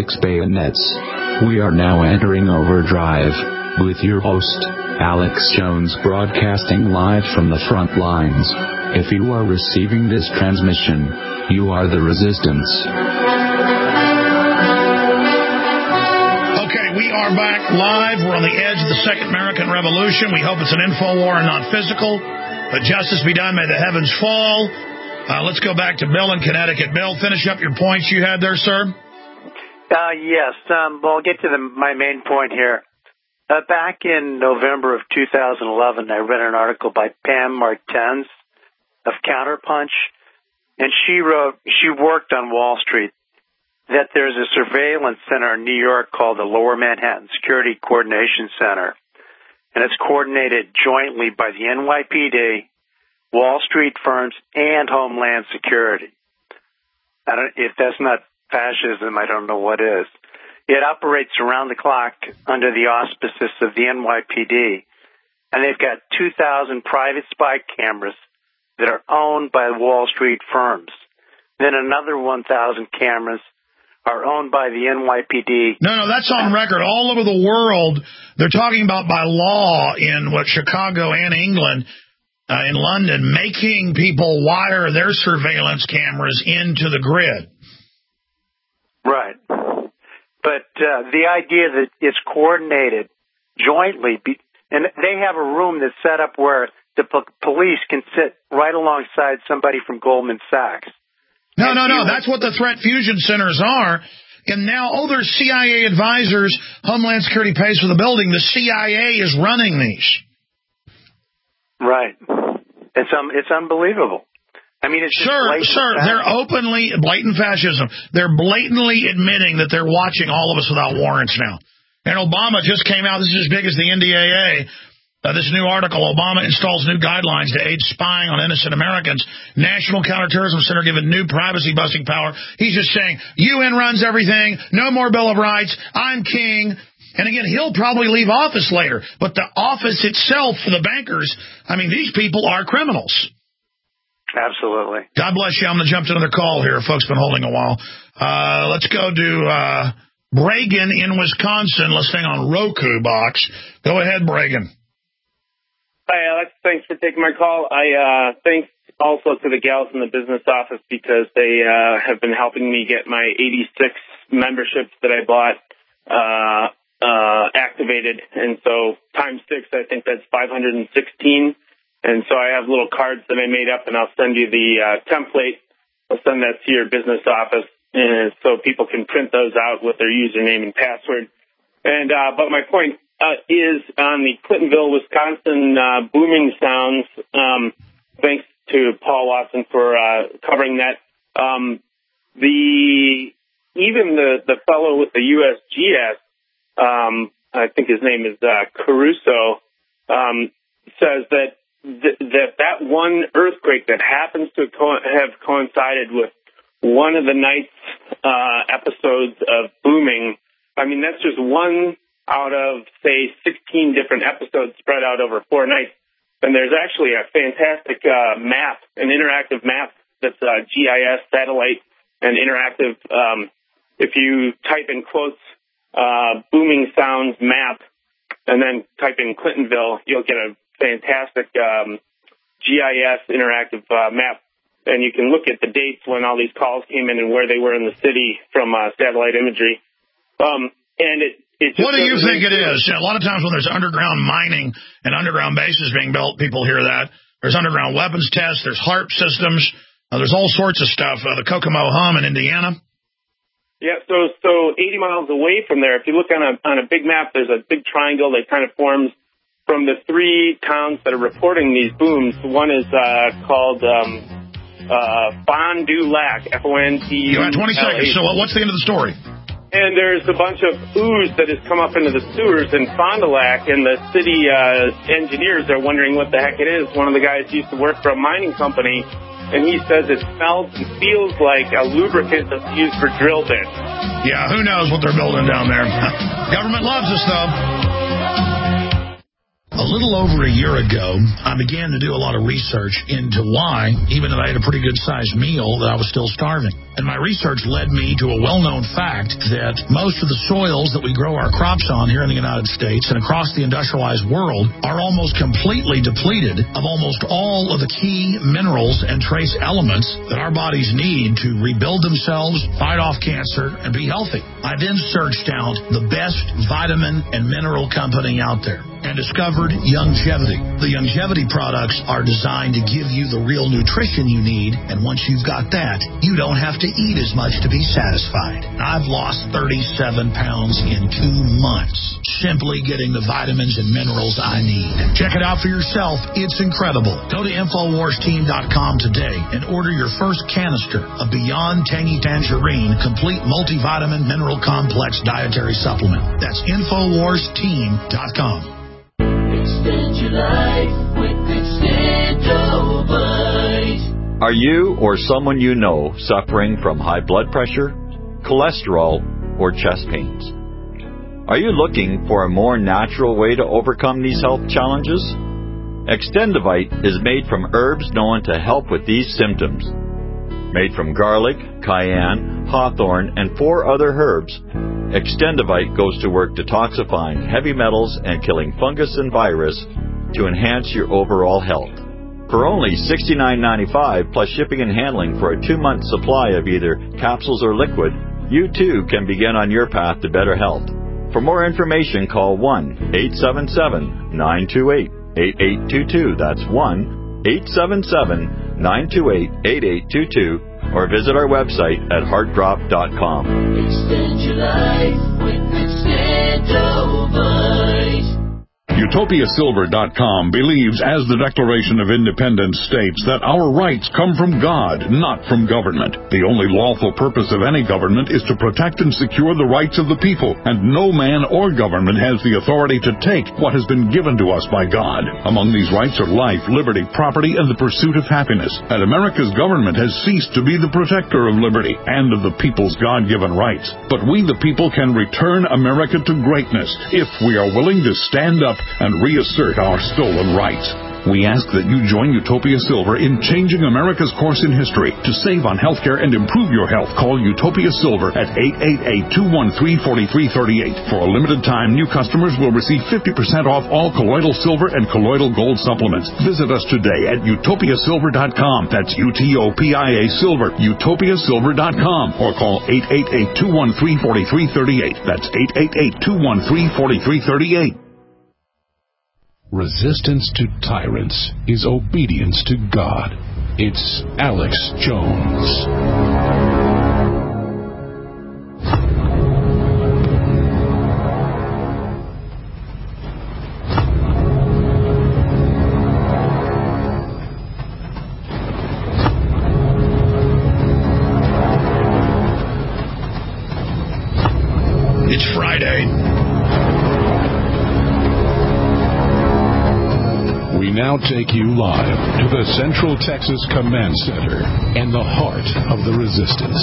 6 bayonets. We are now entering overdrive, with your host, Alex Jones, broadcasting live from the front lines. If you are receiving this transmission, you are the resistance. Okay, we are back live. We're on the edge of the Second American Revolution. We hope it's an info war and not physical. But justice be done, may the heavens fall. Let's go back to Bill in Connecticut. Bill, finish up your points you had there, sir. Yes. Well, I'll get to my main point here. Back in November of 2011, I read an article by Pam Martens of Counterpunch, and she worked on Wall Street, that there's a surveillance center in New York called the Lower Manhattan Security Coordination Center, and it's coordinated jointly by the NYPD, Wall Street firms, and Homeland Security. If that's not fascism, I don't know what is. It operates around the clock under the auspices of the NYPD, and they've got 2,000 private spy cameras that are owned by Wall Street firms. Then another 1,000 cameras are owned by the NYPD. No, that's on record. All over the world, they're talking about by law in Chicago and England, in London, making people wire their surveillance cameras into the grid. Right. But the idea that it's coordinated jointly, and they have a room that's set up where the police can sit right alongside somebody from Goldman Sachs. No. That's what the threat fusion centers are. And now, there's CIA advisors. Homeland Security pays for the building. The CIA is running these. Right. It's unbelievable. I mean, it's sir, they're openly blatant fascism. They're blatantly admitting that they're watching all of us without warrants now. And Obama just came out. This is as big as the NDAA. This new article, Obama installs new guidelines to aid spying on innocent Americans. National Counterterrorism Center given new privacy-busting power. He's just saying, UN runs everything, no more Bill of Rights, I'm king. And again, he'll probably leave office later. But the office itself for the bankers, I mean, these people are criminals. Absolutely. God bless you. I'm going to jump to another call here. Folks been holding a while. Let's go to Bregan in Wisconsin, listening on Roku box. Go ahead, Bregan. Hi, Alex. Thanks for taking my call. Thanks also to the gals in the business office because they have been helping me get my 86 memberships that I bought activated. And so times 6, I think that's 516. And so I have little cards that I made up, and I'll send you the template. I'll send that to your business office so people can print those out with their username and password. And but my point is on the Clintonville, Wisconsin booming sounds. Thanks to Paul Watson for covering that. Even the fellow with the USGS, I think his name is Caruso, says that one earthquake that happens to have coincided with one of the night's episodes of booming. I mean, that's just one out of, say, 16 different episodes spread out over 4 nights. And there's actually a fantastic map, an interactive map that's GIS, satellite, and interactive. If you type in quotes, booming sounds map, and then type in Clintonville, you'll get a fantastic GIS interactive map. And you can look at the dates when all these calls came in and where they were in the city from satellite imagery. And what do you think it is? You know, a lot of times when there's underground mining and underground bases being built, people hear that. There's underground weapons tests. There's HARP systems. There's all sorts of stuff. The Kokomo Hum in Indiana. Yeah, so 80 miles away from there, if you look on a big map, there's a big triangle that kind of forms from the 3 towns that are reporting these booms. One is called Fond du Lac, Fondula. You got 20 seconds. So what's the end of the story? And there's a bunch of ooze that has come up into the sewers in Fond du Lac, and the city engineers are wondering what the heck it is. One of the guys used to work for a mining company, and he says it smells and feels like a lubricant that's used for drill bits. Yeah, who knows what they're building down there. Government loves us, though. A little over a year ago, I began to do a lot of research into why, even though I had a pretty good-sized meal, that I was still starving. And my research led me to a well-known fact that most of the soils that we grow our crops on here in the United States and across the industrialized world are almost completely depleted of almost all of the key minerals and trace elements that our bodies need to rebuild themselves, fight off cancer, and be healthy. I then searched out the best vitamin and mineral company out there and discovered Youngevity. The Youngevity products are designed to give you the real nutrition you need, and once you've got that, you don't have to eat as much to be satisfied. I've lost 37 pounds in 2 months, simply getting the vitamins and minerals I need. Check it out for yourself. It's incredible. Go to InfoWarsTeam.com today and order your first canister of Beyond Tangy Tangerine Complete Multivitamin Mineral Complex Dietary Supplement. That's InfoWarsTeam.com. Extend your life with Extendovite. Are you or someone you know suffering from high blood pressure, cholesterol, or chest pains? Are you looking for a more natural way to overcome these health challenges? Extendovite is made from herbs known to help with these symptoms. Made from garlic, cayenne, hawthorn, and 4 other herbs, Extendovite goes to work detoxifying heavy metals and killing fungus and virus to enhance your overall health. For only $69.95 plus shipping and handling for a 2-month supply of either capsules or liquid, you too can begin on your path to better health. For more information, call 1-877-928-8822. That's 1-877-928-8822. Or visit our website at heartdrop.com. Extend your life with Extendovite. UtopiaSilver.com believes, as the Declaration of Independence states, that our rights come from God, not from government. The only lawful purpose of any government is to protect and secure the rights of the people, and no man or government has the authority to take what has been given to us by God. Among these rights are life, liberty, property, and the pursuit of happiness. And America's government has ceased to be the protector of liberty and of the people's God-given rights. But we, the people, can return America to greatness if we are willing to stand up and reassert our stolen rights. We ask that you join Utopia Silver in changing America's course in history. To save on healthcare and improve your health, call Utopia Silver at 888-213-4338. For a limited time, new customers will receive 50% off all colloidal silver and colloidal gold supplements. Visit us today at utopiasilver.com. That's UTOPIA Silver, utopiasilver.com. Or call 888-213-4338. That's 888-213-4338. Resistance to tyrants is obedience to God. It's Alex Jones. It's Friday. We now take you live to the Central Texas Command Center and the heart of the resistance.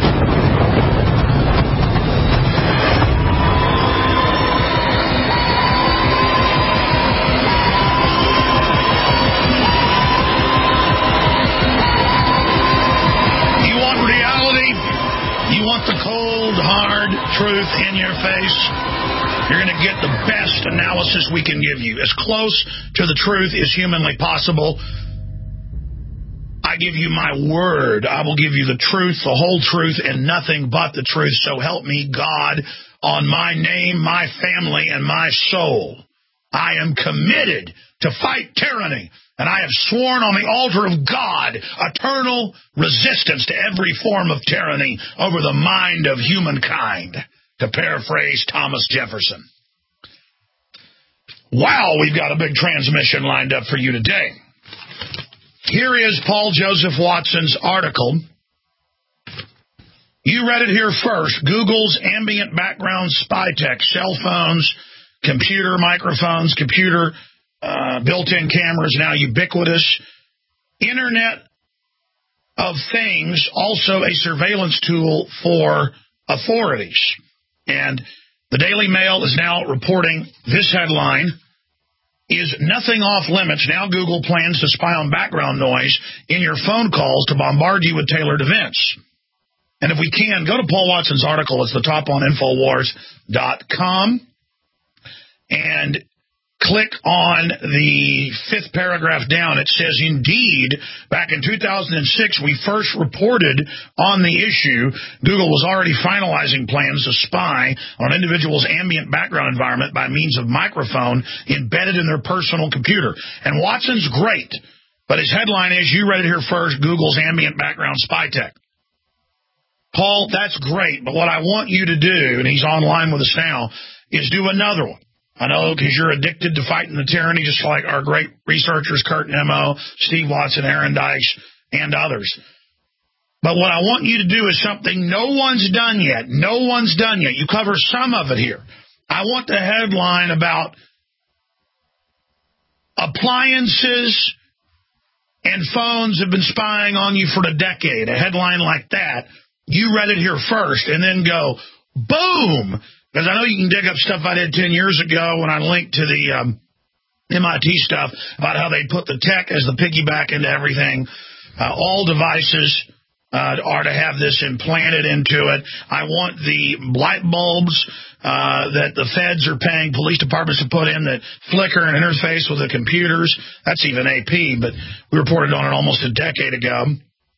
You want reality? You want the cold, hard truth in your face? You're going to get the best analysis we can give you, as close to the truth as humanly possible. I give you my word. I will give you the truth, the whole truth, and nothing but the truth. So help me God on my name, my family, and my soul. I am committed to fight tyranny, and I have sworn on the altar of God eternal resistance to every form of tyranny over the mind of humankind. To paraphrase Thomas Jefferson. Wow, we've got a big transmission lined up for you today. Here is Paul Joseph Watson's article. You read it here first. Google's ambient background spy tech, cell phones, computer microphones, computer built-in cameras, now ubiquitous. Internet of Things, also a surveillance tool for authorities. And the Daily Mail is now reporting this headline: is nothing off limits. Now Google plans to spy on background noise in your phone calls to bombard you with tailored events. And if we can, go to Paul Watson's article. It's the top on Infowars.com. And click on the fifth paragraph down. It says, indeed, back in 2006, we first reported on the issue. Google was already finalizing plans to spy on an individual's ambient background environment by means of microphone embedded in their personal computer. And Watson's great, but his headline is, you read it here first, Google's ambient background spy tech. Paul, that's great, but what I want you to do, and he's online with us now, is do another one. I know, because you're addicted to fighting the tyranny, just like our great researchers, Kurt Nemo, Steve Watson, Aaron Dice, and others. But what I want you to do is something no one's done yet. No one's done yet. You cover some of it here. I want the headline about appliances and phones have been spying on you for a decade. A headline like that. You read it here first, and then go, boom! Because I know you can dig up stuff I did 10 years ago when I linked to the MIT stuff about how they put the tech as the piggyback into everything. All devices are to have this implanted into it. I want the light bulbs that the feds are paying police departments to put in that flicker and interface with the computers. That's even AP, but we reported on it almost a decade ago.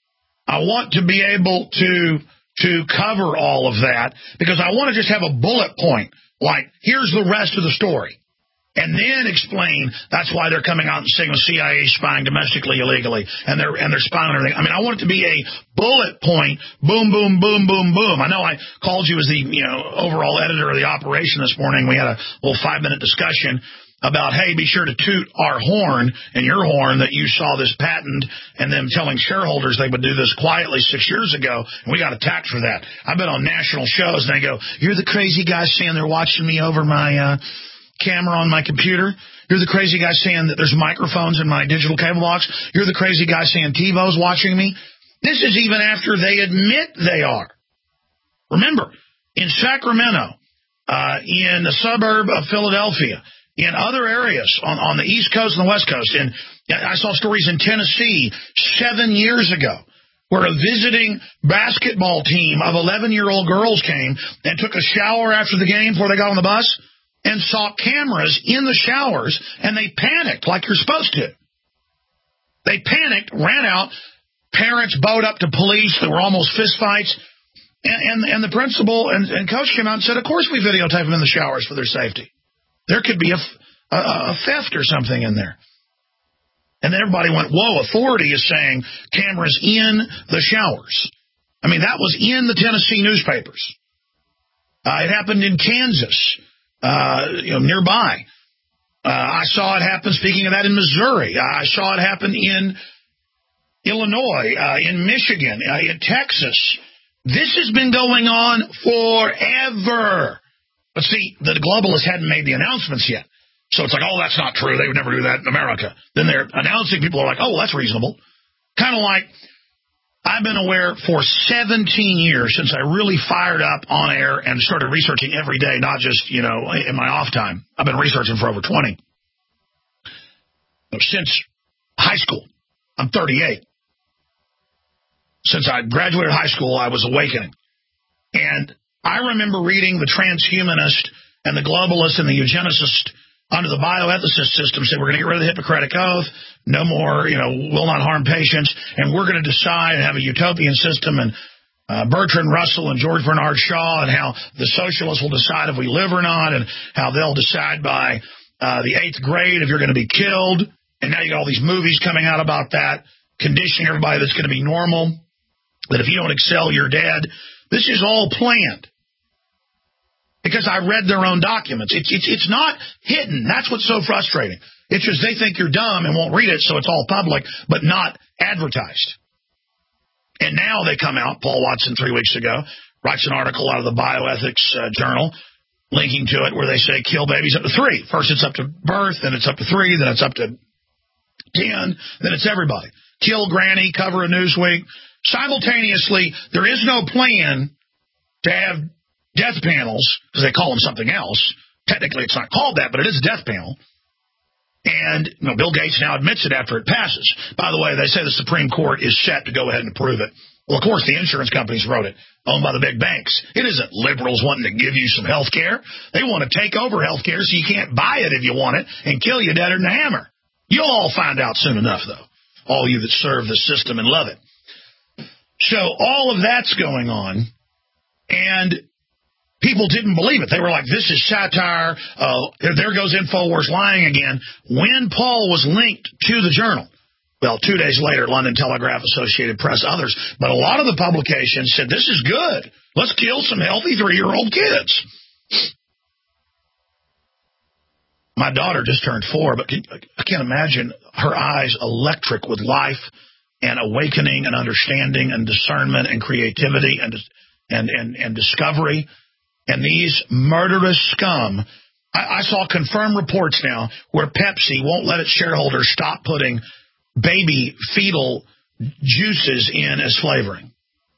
I want to be able to cover all of that because I want to just have a bullet point, like, here's the rest of the story, and then explain that's why they're coming out and saying the CIA is spying domestically illegally, and they're spying on everything. I mean, I want it to be a bullet point, boom, boom, boom, boom, boom. I know I called you as the overall editor of the operation this morning. We had a little 5-minute discussion about, hey, be sure to toot our horn and your horn that you saw this patent, and them telling shareholders they would do this quietly 6 years ago, and we got attacked for that. I've been on national shows, and they go, you're the crazy guy saying they're watching me over my camera on my computer. You're the crazy guy saying that there's microphones in my digital cable box. You're the crazy guy saying TiVo's watching me. This is even after they admit they are. Remember, in Sacramento, in the suburb of Philadelphia, in other areas on the East Coast and the West Coast. And I saw stories in Tennessee 7 years ago where a visiting basketball team of 11-year-old girls came and took a shower after the game before they got on the bus and saw cameras in the showers, and they panicked like you're supposed to. They panicked, ran out. Parents bowed up to police. There were almost fistfights. And the principal and coach came out and said, of course we videotape them in the showers for their safety. There could be a theft or something in there. And then everybody went, whoa, authority is saying cameras in the showers. I mean, that was in the Tennessee newspapers. It happened in Kansas, nearby. I saw it happen, speaking of that, in Missouri. I saw it happen in Illinois, in Michigan, in Texas. This has been going on forever. But see, the globalists hadn't made the announcements yet. So it's like, oh, that's not true. They would never do that in America. Then they're announcing. People are like, oh, well, that's reasonable. Kind of like I've been aware for 17 years since I really fired up on air and started researching every day, not just, in my off time. I've been researching for over 20. Since high school. I'm 38. Since I graduated high school, I was awakening. And I remember reading the transhumanist and the globalist and the eugenicist under the bioethicist system said, we're going to get rid of the Hippocratic Oath, no more, will not harm patients, and we're going to decide and have a utopian system, and Bertrand Russell and George Bernard Shaw, and how the socialists will decide if we live or not, and how they'll decide by the 8th grade if you're going to be killed. And now you got all these movies coming out about that, conditioning everybody that's going to be normal, that if you don't excel, you're dead. This is all planned. Because I read their own documents. It's not hidden. That's what's so frustrating. It's just they think you're dumb and won't read it, so it's all public, but not advertised. And now they come out, Paul Watson 3 weeks ago, writes an article out of the Bioethics Journal, linking to it, where they say kill babies up to 3. First it's up to birth, then it's up to 3, then it's up to 10, then it's everybody. Kill granny, cover of Newsweek. Simultaneously, there is no plan to have death panels, because they call them something else. Technically, it's not called that, but it is a death panel. And Bill Gates now admits it after it passes. By the way, they say the Supreme Court is set to go ahead and approve it. Well, of course, the insurance companies wrote it, owned by the big banks. It isn't liberals wanting to give you some health care. They want to take over health care so you can't buy it if you want it and kill you deader than a hammer. You'll all find out soon enough, though, all you that serve the system and love it. So all of that's going on, and people didn't believe it. They were like, this is satire. There goes InfoWars lying again. When Paul was linked to the Journal, well, 2 days later, London Telegraph, Associated Press, others, but a lot of the publications said, this is good. Let's kill some healthy 3-year-old kids. My daughter just turned 4, but I can't imagine her eyes electric with life and awakening and understanding and discernment and creativity and discovery. And these murderous scum, I saw confirmed reports now where Pepsi won't let its shareholders stop putting baby fetal juices in as flavoring.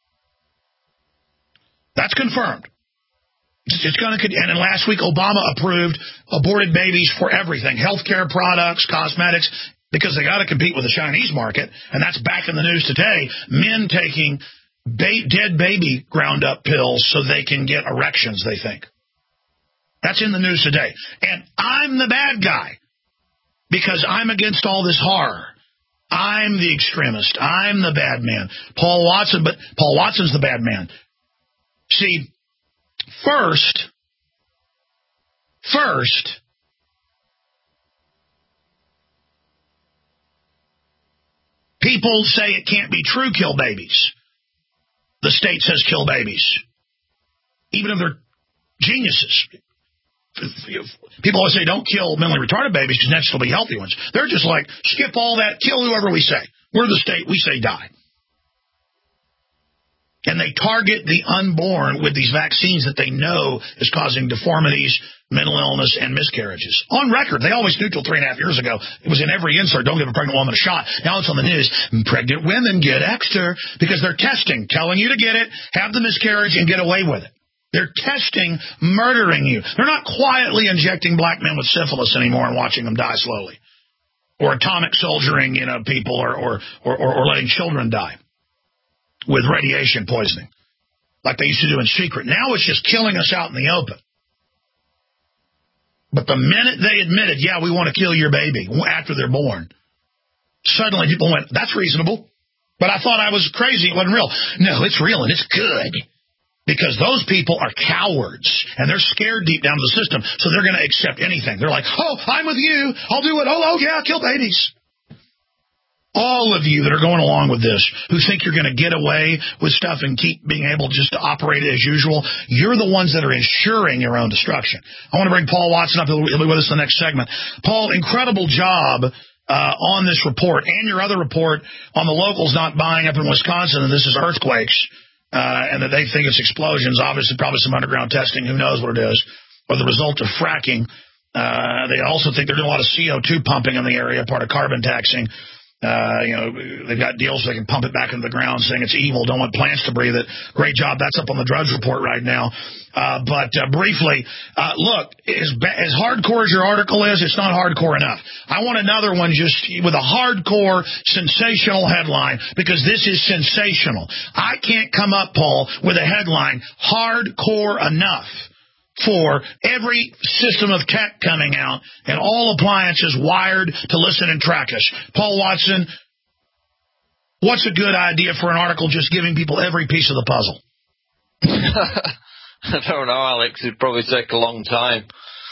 That's confirmed. It's going to, and then last week Obama approved aborted babies for everything, healthcare products, cosmetics, because they got to compete with the Chinese market, and that's back in the news today. Men taking dead baby ground up pills so they can get erections, they think. That's in the news today. And I'm the bad guy because I'm against all this horror. I'm the extremist. I'm the bad man. Paul Watson's the bad man. See, first, people say it can't be true, kill babies. The state says kill babies, even if they're geniuses. People always say don't kill mentally retarded babies because next will be healthy ones. They're just like, skip all that, kill whoever we say. We're the state, we say die. And they target the unborn with these vaccines that they know is causing deformities, mental illness, and miscarriages. On record, they always knew till 3.5 years ago. It was in every insert, don't give a pregnant woman a shot. Now it's on the news. Pregnant women get extra because they're testing, telling you to get it, have the miscarriage, and get away with it. They're testing, murdering you. They're not quietly injecting black men with syphilis anymore and watching them die slowly. Or atomic soldiering, people or letting children die with radiation poisoning, like they used to do in secret. Now it's just killing us out in the open. But the minute they admitted, yeah, we want to kill your baby after they're born, suddenly people went, that's reasonable. But I thought I was crazy. It wasn't real. No, it's real and it's good. Because those people are cowards, and they're scared deep down to the system, so they're going to accept anything. They're like, oh, I'm with you. I'll do it. Oh, yeah, kill babies. All of you that are going along with this, who think you're going to get away with stuff and keep being able just to operate as usual, you're the ones that are ensuring your own destruction. I want to bring Paul Watson up. He'll be with us in the next segment. Paul, incredible job on this report and your other report on the locals not buying up in Wisconsin, and this is earthquakes. And that they think it's explosions, obviously probably some underground testing, who knows what it is, or the result of fracking. They also think they're doing a lot of CO2 pumping in the area, part of carbon taxing. They've got deals so they can pump it back into the ground, saying it's evil, don't want plants to breathe it. Great job. That's up on the Drudge Report right now. But briefly, look, as hardcore as your article is, it's not hardcore enough. I want another one just with a hardcore, sensational headline, because this is sensational. I can't come up, Paul, with a headline hardcore enough for every system of tech coming out and all appliances wired to listen and track us. Paul Watson, what's a good idea for an article just giving people every piece of the puzzle? I don't know, Alex. It'd probably take a long time.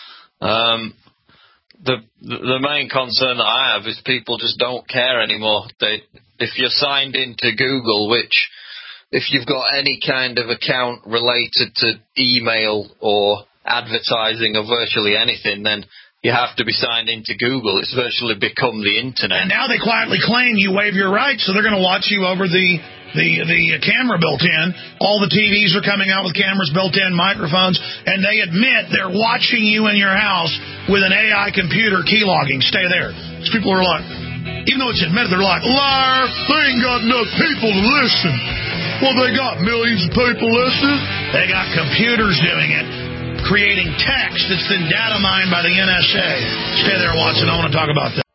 The main concern that I have is people just don't care anymore. If you're signed into Google, which if you've got any kind of account related to email or advertising or virtually anything, then you have to be signed into Google. It's virtually become the internet. And now they quietly claim you waive your rights, so they're going to watch you over the camera built in. All the TVs are coming out with cameras built in, microphones, and they admit they're watching you in your house with an AI computer key logging. Stay there. These people are like, even though it's admitted, they're like, liar, they ain't got enough people to listen. Well, they got millions of people listening. They got computers doing it. creating text that's then data mined by the NSA. Stay there, Watson. I want to talk about that.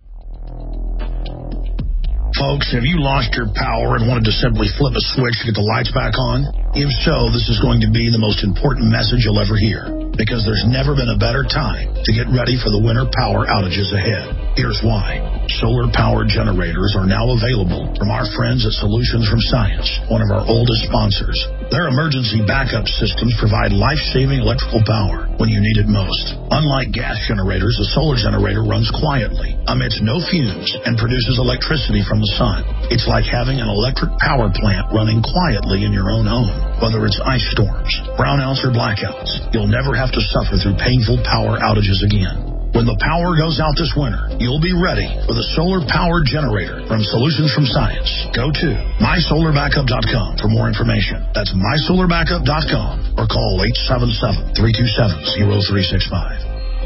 Folks, have you lost your power and wanted to simply flip a switch to get the lights back on? If so, this is going to be the most important message you'll ever hear, because there's never been a better time to get ready for the winter power outages ahead. Here's why. Solar-powered generators are now available from our friends at Solutions from Science, one of our oldest sponsors. Their emergency backup systems provide life-saving electrical power when you need it most. Unlike gas generators, a solar generator runs quietly, emits no fumes, and produces electricity from the sun. It's like having an electric power plant running quietly in your own home. Whether it's ice storms, brownouts, or blackouts, you'll never have to suffer through painful power outages again. When the power goes out this winter, you'll be ready for the solar-powered generator from Solutions from Science. Go to mysolarbackup.com for more information. That's mysolarbackup.com or call 877-327-0365.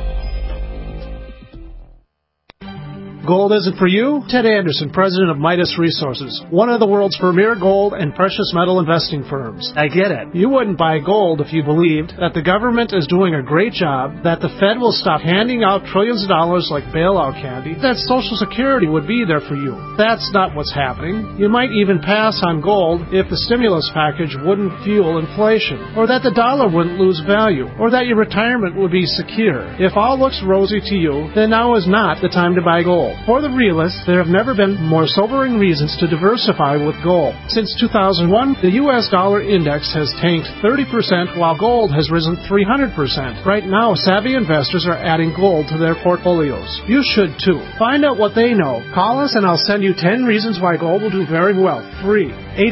Gold isn't for you? Ted Anderson, president of Midas Resources, one of the world's premier gold and precious metal investing firms. I get it. You wouldn't buy gold if you believed that the government is doing a great job, that the Fed will stop handing out trillions of dollars like bailout candy, that Social Security would be there for you. That's not what's happening. You might even pass on gold if the stimulus package wouldn't fuel inflation, or that the dollar wouldn't lose value, or that your retirement would be secure. If all looks rosy to you, then now is not the time to buy gold. For the realists, there have never been more sobering reasons to diversify with gold. Since 2001, the U.S. dollar index has tanked 30%, while gold has risen 300%. Right now, savvy investors are adding gold to their portfolios. You should too. Find out what they know. Call us and I'll send you 10 reasons why gold will do very well. Free.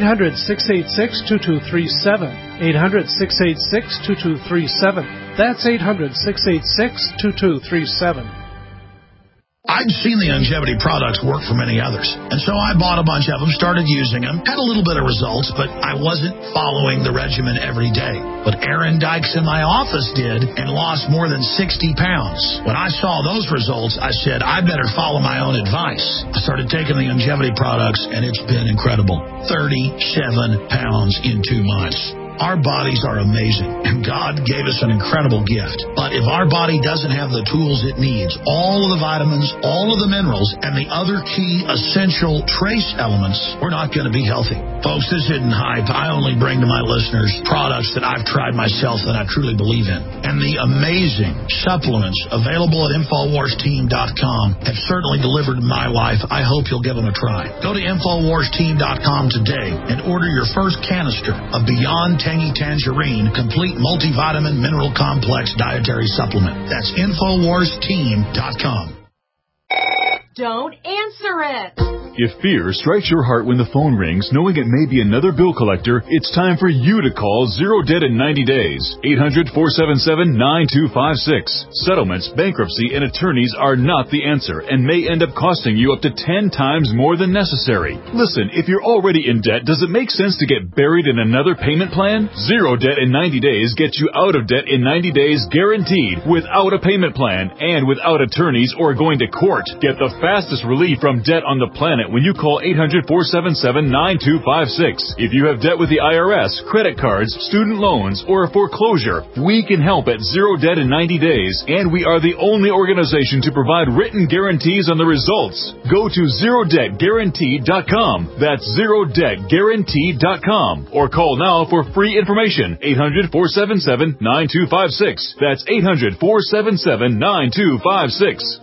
800-686-2237. 800-686-2237. That's 800-686-2237. I'd seen the longevity products work for many others, and so I bought a bunch of them, started using them, had a little bit of results, but I wasn't following the regimen every day. But Aaron Dykes in my office did and lost more than 60 pounds. When I saw those results, I said, I better follow my own advice. I started taking the longevity products, and it's been incredible. 37 pounds in 2 months. Our bodies are amazing, and God gave us an incredible gift. But if our body doesn't have the tools it needs, all of the vitamins, all of the minerals, and the other key essential trace elements, we're not going to be healthy. Folks, this isn't hype. I only bring to my listeners products that I've tried myself that I truly believe in. And the amazing supplements available at InfoWarsTeam.com have certainly delivered in my life. I hope you'll give them a try. Go to InfoWarsTeam.com today and order your first canister of Beyond Tangy Tangerine Complete Multivitamin Mineral Complex Dietary Supplement. That's InfoWarsTeam.com. Don't answer it. If fear strikes your heart when the phone rings, knowing it may be another bill collector, it's time for you to call Zero Debt in 90 days. 800-477-9256. Settlements, bankruptcy, and attorneys are not the answer and may end up costing you up to 10 times more than necessary. Listen, if you're already in debt, does it make sense to get buried in another payment plan? Zero Debt in 90 days gets you out of debt in 90 days guaranteed, without a payment plan and without attorneys or going to court. Get the fastest relief from debt on the planet when you call 800-477-9256. If you have debt with the IRS, credit cards, student loans, or a foreclosure, we can help at Zero Debt in 90 days, and we are the only organization to provide written guarantees on the results. Go to ZeroDebtGuaranteed.com. That's ZeroDebtGuaranteed.com. Or call now for free information. 800-477-9256. That's 800-477-9256.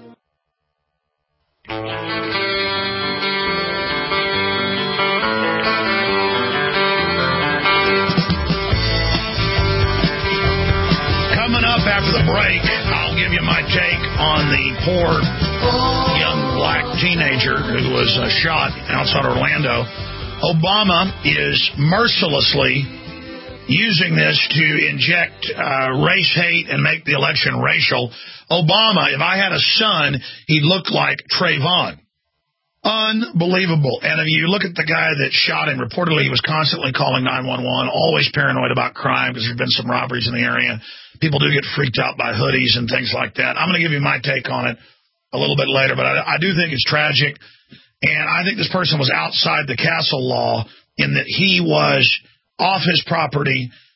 Coming up after the break, I'll give you my take on the poor young black teenager who was shot outside Orlando. Obama is mercilessly using this to inject race hate and make the election racial. Obama, if I had a son, he'd look like Trayvon. Unbelievable. And if you look at the guy that shot him, reportedly he was constantly calling 911, always paranoid about crime because there's been some robberies in the area. People do get freaked out by hoodies and things like that. I'm going to give you my take on it a little bit later, but I do think it's tragic. And I think this person was outside the castle law in that he was off his property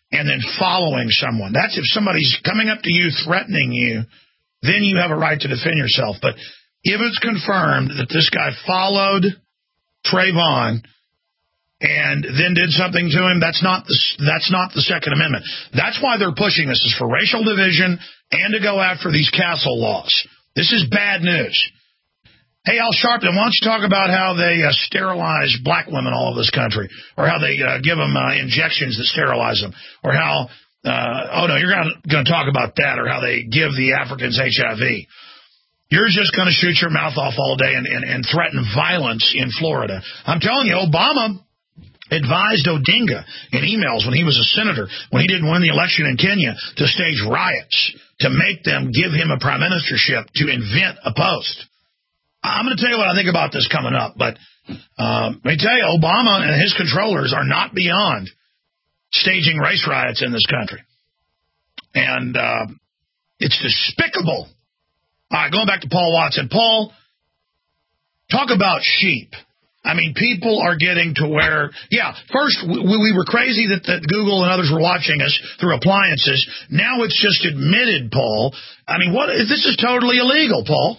and then following someone. That's if somebody's coming up to you, threatening you, then you have a right to defend yourself. But if it's confirmed that this guy followed Trayvon and then did something to him, that's not the Second Amendment. That's why they're pushing this, is for racial division and to go after these castle laws. This is bad news. Hey, Al Sharpton, why don't you talk about how they sterilize black women all over this country, or how they give them injections that sterilize them, or how, you're going to talk about that, or how they give the Africans HIV. You're just going to shoot your mouth off all day and threaten violence in Florida. I'm telling you, Obama advised Odinga in emails when he was a senator, when he didn't win the election in Kenya, to stage riots, to make them give him a prime ministership, to invent a post. I'm going to tell you what I think about this coming up, but let me tell you, Obama and his controllers are not beyond staging race riots in this country. And it's despicable. All right, going back to Paul Watson. Paul, talk about sheep. I mean, people are getting to where, first we were crazy that Google and others were watching us through appliances. Now it's just admitted, Paul. I mean, this is totally illegal, Paul.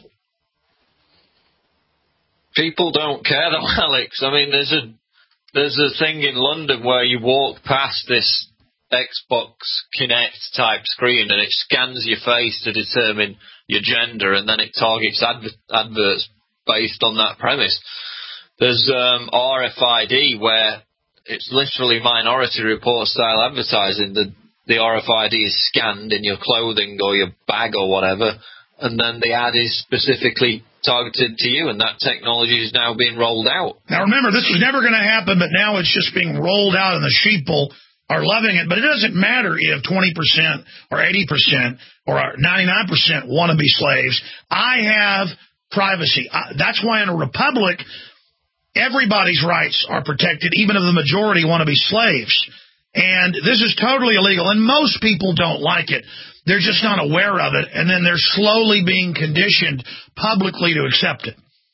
People don't care though, Alex. I mean, there's a thing in London where you walk past this Xbox Kinect type screen and it scans your face to determine your gender, and then it targets adverts based on that premise. There's RFID where it's literally Minority Report style advertising. The RFID is scanned in your clothing or your bag or whatever, and then the ad is specifically targeted to you, and that technology is now being rolled out. Now remember, this was never going to happen, but now it's just being rolled out, and the sheeple are loving it. But it doesn't matter if 20% or 80% or 99% want to be slaves. I have privacy. That's why in a republic, everybody's rights are protected, even if the majority want to be slaves. And this is totally illegal, and most people don't like it. They're just not aware of it, and then they're slowly being conditioned publicly to accept it.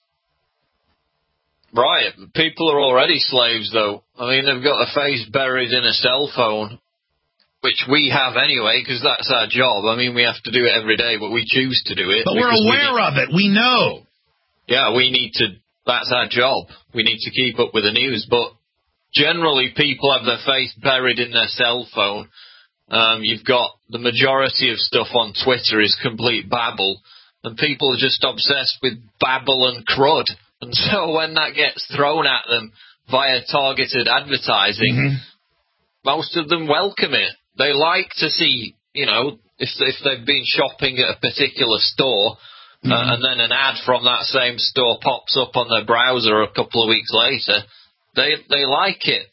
Right. People are already slaves, though. I mean, they've got their face buried in a cell phone, which we have anyway, because that's our job. I mean, we have to do it every day, but we choose to do it. But we're aware of it. We know. Yeah, we need to. That's our job. We need to keep up with the news. But generally, people have their face buried in their cell phone. You've got the majority of stuff on Twitter is complete babble, and people are just obsessed with babble and crud. And so when that gets thrown at them via targeted advertising, most of them welcome it. They like to see, if they've been shopping at a particular store, and then an ad from that same store pops up on their browser a couple of weeks later, they like it.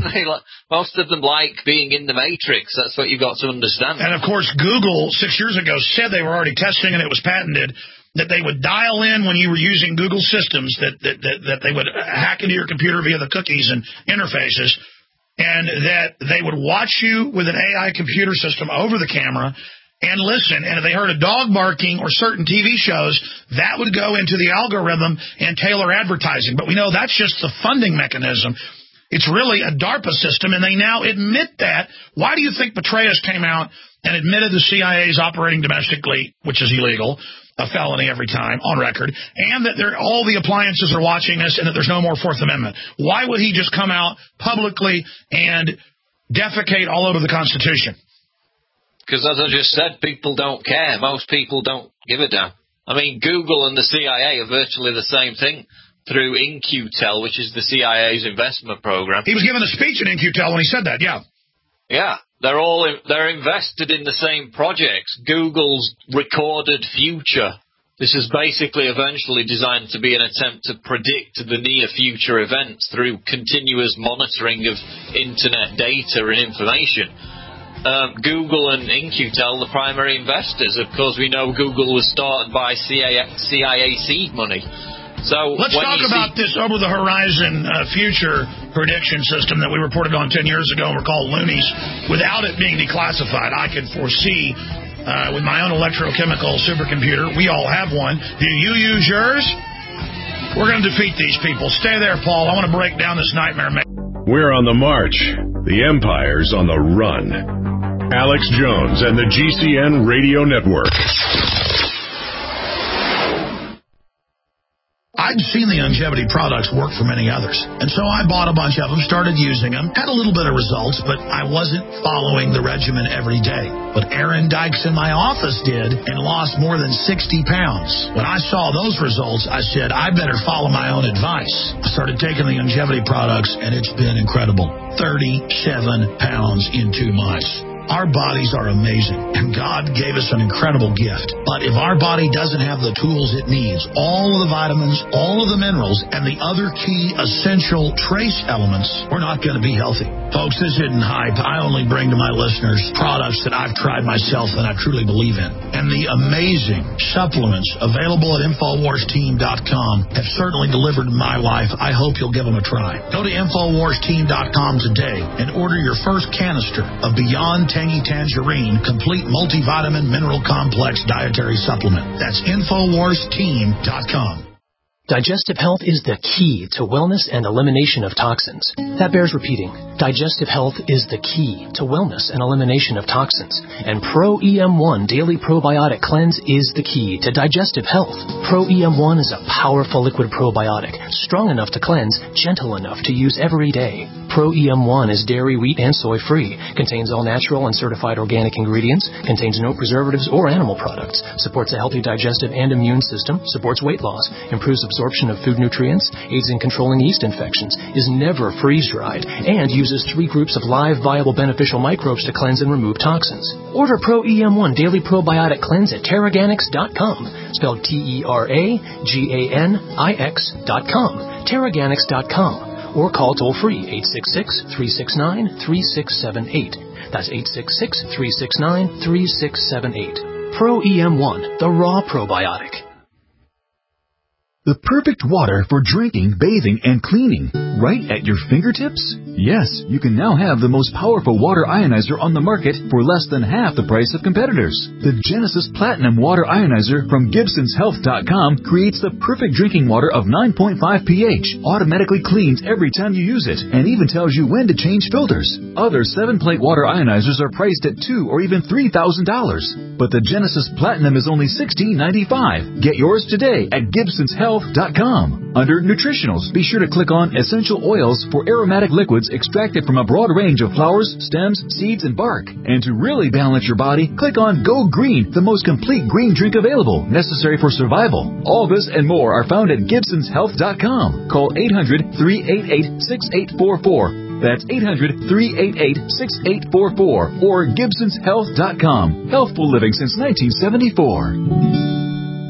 Most of them like being in the Matrix. That's what you've got to understand. And, of course, Google 6 years ago said they were already testing, and it was patented, that they would dial in when you were using Google systems, that they would hack into your computer via the cookies and interfaces, and that they would watch you with an AI computer system over the camera and listen. And if they heard a dog barking or certain TV shows, that would go into the algorithm and tailor advertising. But we know that's just the funding mechanism. It's really a DARPA system, and they now admit that. Why do you think Petraeus came out and admitted the CIA is operating domestically, which is illegal, a felony every time, on record, and that all the appliances are watching us and that there's no more Fourth Amendment? Why would he just come out publicly and defecate all over the Constitution? Because, as I just said, people don't care. Most people don't give a damn. I mean, Google and the CIA are virtually the same thing through In-Q-Tel, which is the CIA's investment program. He was giving a speech in In-Q-Tel when he said that, yeah. Yeah, they're invested in the same projects. Google's Recorded Future. This is basically eventually designed to be an attempt to predict the near future events through continuous monitoring of internet data and information. Google and In-Q-Tel, the primary investors. Of course, we know Google was started by CIA seed money. So let's talk about this over-the-horizon future prediction system that we reported on 10 years ago and were called loonies. Without it being declassified, I could foresee with my own electrochemical supercomputer, we all have one. Do you use yours? We're going to defeat these people. Stay there, Paul. I want to break down this nightmare. We're on the march. The empire's on the run. Alex Jones and the GCN Radio Network. I'd seen the longevity products work for many others, and so I bought a bunch of them, started using them, had a little bit of results, but I wasn't following the regimen every day. But Aaron Dykes in my office did and lost more than 60 pounds. When I saw those results, I said, I better follow my own advice. I started taking the longevity products, and it's been incredible. 37 pounds in 2 months. Our bodies are amazing, and God gave us an incredible gift. But if our body doesn't have the tools it needs, all of the vitamins, all of the minerals, and the other key essential trace elements, we're not going to be healthy. Folks, this isn't hype. I only bring to my listeners products that I've tried myself and I truly believe in. And the amazing supplements available at InfoWarsTeam.com have certainly delivered in my life. I hope you'll give them a try. Go to InfoWarsTeam.com today and order your first canister of Beyond Tangy Tangerine Complete Multivitamin Mineral Complex Dietary Supplement. That's InfoWarsTeam.com. Digestive health is the key to wellness and elimination of toxins. That bears repeating. Digestive health is the key to wellness and elimination of toxins. And Pro EM1 Daily Probiotic Cleanse is the key to digestive health. Pro EM1 is a powerful liquid probiotic, strong enough to cleanse, gentle enough to use every day. Pro EM1 is dairy, wheat, and soy free, contains all natural and certified organic ingredients, contains no preservatives or animal products, supports a healthy digestive and immune system, supports weight loss, improves absorption of food nutrients, aids in controlling yeast infections, is never freeze-dried, and uses 3 groups of live, viable, beneficial microbes to cleanse and remove toxins. Order Pro EM1 Daily Probiotic Cleanse at Teraganix.com, spelled TerraGanix.com, Teraganix.com, or call toll-free 866-369-3678. That's 866-369-3678. Pro EM1, the raw probiotic. The perfect water for drinking, bathing, and cleaning, right at your fingertips? Yes, you can now have the most powerful water ionizer on the market for less than half the price of competitors. The Genesis Platinum Water Ionizer from GibsonsHealth.com creates the perfect drinking water of 9.5 pH, automatically cleans every time you use it, and even tells you when to change filters. Other 7-plate water ionizers are priced at $2,000 or even $3,000, but the Genesis Platinum is only $16.95. Get yours today at GibsonsHealth.com. Under Nutritionals, be sure to click on Essential Oils for aromatic liquids extracted from a broad range of flowers, stems, seeds, and bark. And to really balance your body, click on Go Green, the most complete green drink available, necessary for survival. All this and more are found at GibsonsHealth.com. Call 800-388-6844. That's 800-388-6844 or GibsonsHealth.com. Healthful living since 1974.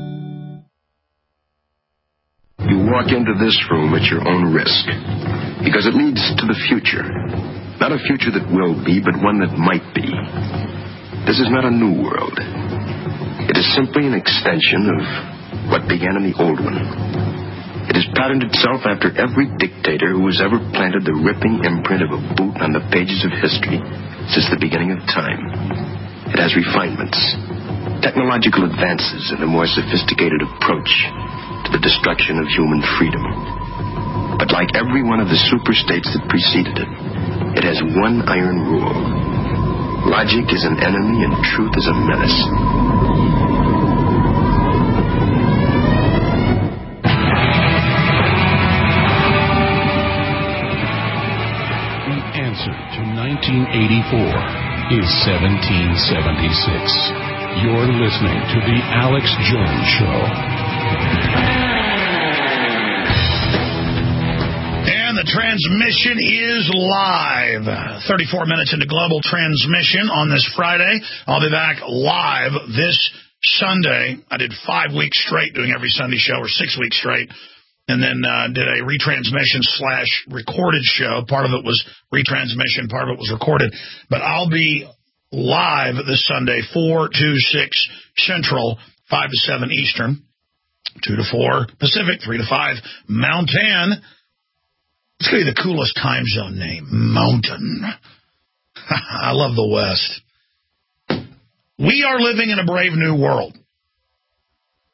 You walk into this room at your own risk, because it leads to the future. Not a future that will be, but one that might be. This is not a new world. It is simply an extension of what began in the old one. It has patterned itself after every dictator who has ever planted the ripping imprint of a boot on the pages of history since the beginning of time. It has refinements, technological advances, and a more sophisticated approach to the destruction of human freedom. But like every one of the superstates that preceded it, it has one iron rule. Logic is an enemy and truth is a menace. The answer to 1984 is 1776. You're listening to The Alex Jones Show. And the transmission is live. 34 minutes into global transmission on this Friday. I'll be back live this Sunday. I did 5 weeks straight doing every Sunday show, or 6 weeks straight, and then did a retransmission/recorded show. Part of it was retransmission, part of it was recorded. But I'll be live this Sunday, 4 to 6 Central, 5 to 7 Eastern, 2 to 4 Pacific, 3 to 5 Mountain. It's going to be the coolest time zone name, Mountain. I love the West. We are living in a brave new world.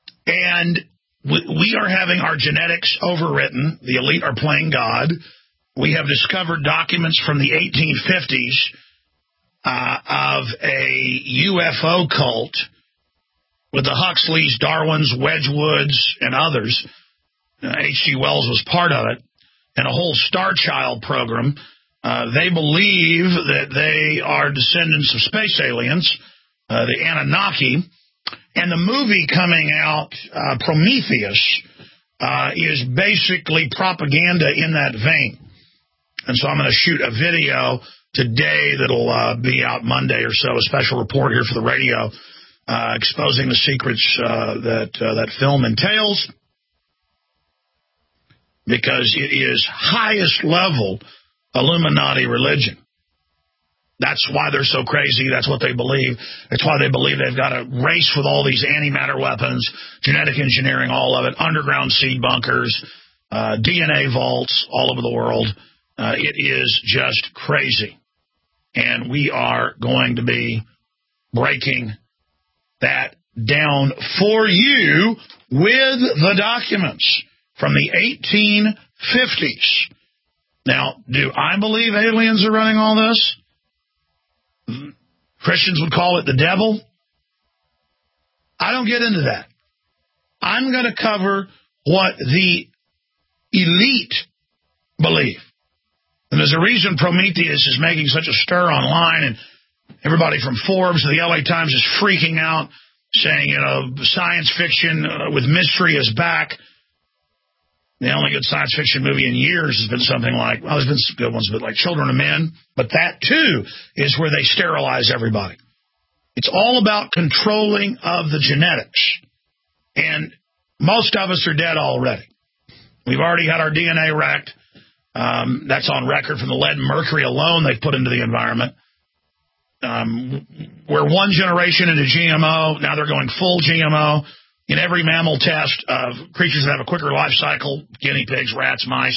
And we are having our genetics overwritten. The elite are playing God. we have discovered documents from the 1850s of a UFO cult with the Huxleys, Darwins, Wedgwoods, and others. H.G. Wells was part of it, and a whole Star Child program. They believe that they are descendants of space aliens, the Anunnaki, and the movie coming out, Prometheus, is basically propaganda in that vein. And so I'm going to shoot a video today that'll be out Monday or so, a special report here for the radio, exposing the secrets that film entails, because it is highest level Illuminati religion. That's why they're so crazy. That's what they believe. That's why they believe they've got a race with all these antimatter weapons, genetic engineering, all of it, underground seed bunkers, DNA vaults all over the world. It is just crazy. And we are going to be breaking that down for you with the documents from the 1850s. Now, do I believe aliens are running all this? Christians would call it the devil. I don't get into that. I'm going to cover what the elite believe. And there's a reason Prometheus is making such a stir online, and everybody from Forbes to the LA Times is freaking out, saying, science fiction with mystery is back. The only good science fiction movie in years has been something like, well, there's been some good ones, but like Children of Men. But that, too, is where they sterilize everybody. It's all about controlling of the genetics. And most of us are dead already. We've already had our DNA wrecked. That's on record from the lead and mercury alone they've put into the environment. We're one generation into GMO. Now they're going full GMO. In every mammal test of creatures that have a quicker life cycle, guinea pigs, rats, mice,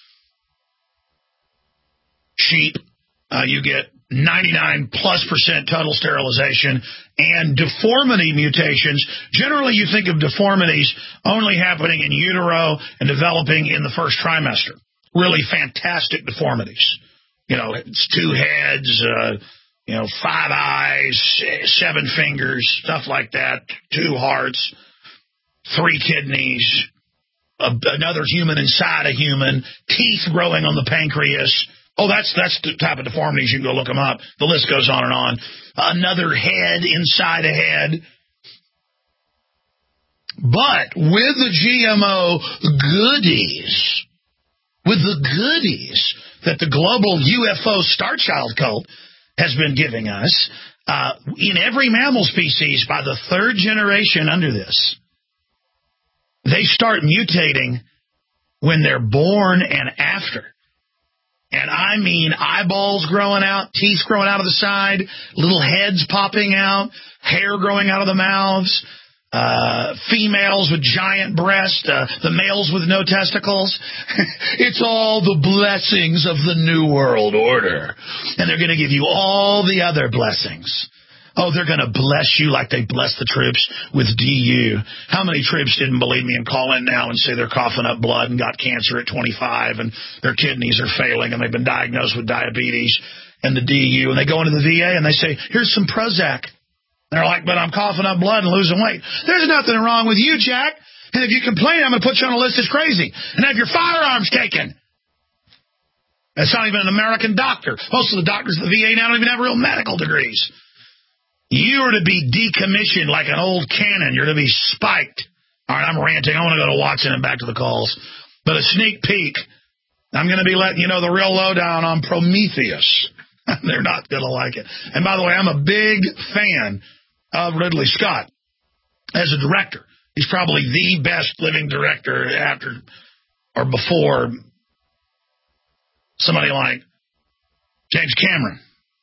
sheep, you get 99+% total sterilization and deformity mutations. Generally, you think of deformities only happening in utero and developing in the first trimester. Really fantastic deformities. It's 2 heads, 5 eyes, 7 fingers, stuff like that, 2 hearts, 3 kidneys, another human inside a human, teeth growing on the pancreas. Oh, that's the type of deformities. You can go look them up. The list goes on and on. Another head inside a head. But with the GMO goodies, that the global UFO Star Child cult has been giving us, in every mammal species, by the 3rd generation under this, they start mutating when they're born and after. And I mean eyeballs growing out, teeth growing out of the side, little heads popping out, hair growing out of the mouths, females with giant breasts, the males with no testicles. It's all the blessings of the New World Order. And they're going to give you all the other blessings. Oh, they're going to bless you like they blessed the troops with DU. How many troops didn't believe me and call in now and say they're coughing up blood and got cancer at 25 and their kidneys are failing and they've been diagnosed with diabetes and the DU, and they go into the VA and they say, here's some Prozac. They're like, but I'm coughing up blood and losing weight. There's nothing wrong with you, Jack. And if you complain, I'm going to put you on a list as crazy and have your firearms taken. That's not even an American doctor. Most of the doctors at the VA now don't even have real medical degrees. You are to be decommissioned like an old cannon. You're to be spiked. All right, I'm ranting. I want to go to Watson and back to the calls. But a sneak peek, I'm going to be letting you know the real lowdown on Prometheus. They're not going to like it. And by the way, I'm a big fan of Ridley Scott as a director. He's probably the best living director after or before somebody like James Cameron.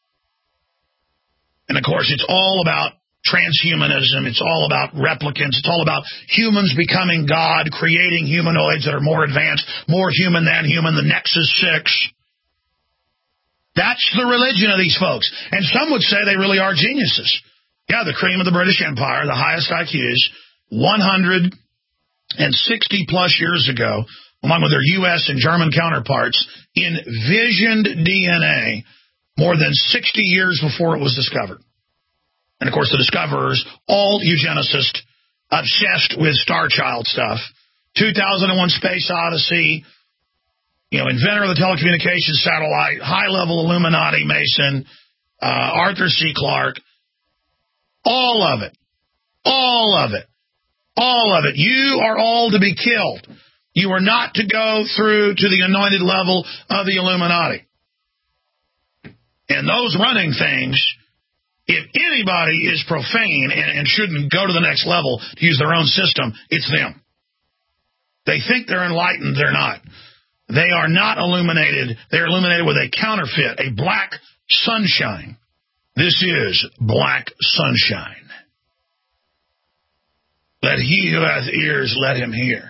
And, of course, it's all about transhumanism. It's all about replicants. It's all about humans becoming God, creating humanoids that are more advanced, more human than human, the Nexus 6. That's the religion of these folks. And some would say they really are geniuses. Yeah, the cream of the British Empire, the highest IQs, 160-plus years ago, along with their U.S. and German counterparts, envisioned DNA more than 60 years before it was discovered. And, of course, the discoverers, all eugenicists, obsessed with Star Child stuff. 2001 Space Odyssey, inventor of the telecommunications satellite, high-level Illuminati Mason, Arthur C. Clarke, all of it. All of it. All of it. You are all to be killed. You are not to go through to the anointed level of the Illuminati. And those running things, if anybody is profane and shouldn't go to the next level to use their own system, it's them. They think they're enlightened. They're not. They are not illuminated. They're illuminated with a counterfeit, a black sunshine. This is black sunshine. Let he who hath ears, let him hear.